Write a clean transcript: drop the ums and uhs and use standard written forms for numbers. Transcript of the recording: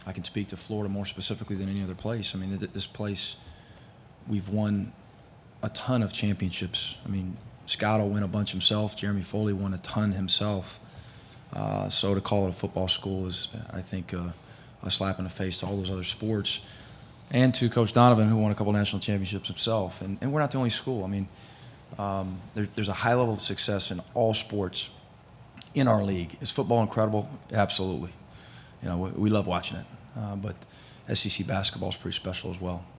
I can speak to Florida more specifically than any other place. I mean, this place, we've won a ton of championships. I mean, Scott will win a bunch himself. Jeremy Foley won a ton himself. So to call it a football school is, I think, a slap in the face to all those other sports, and to Coach Donovan, who won a couple national championships himself. And we're not the only school. I mean, there's a high level of success in all sports in our league. Is football incredible? Absolutely. You know, we love watching it. But SEC basketball is pretty special as well.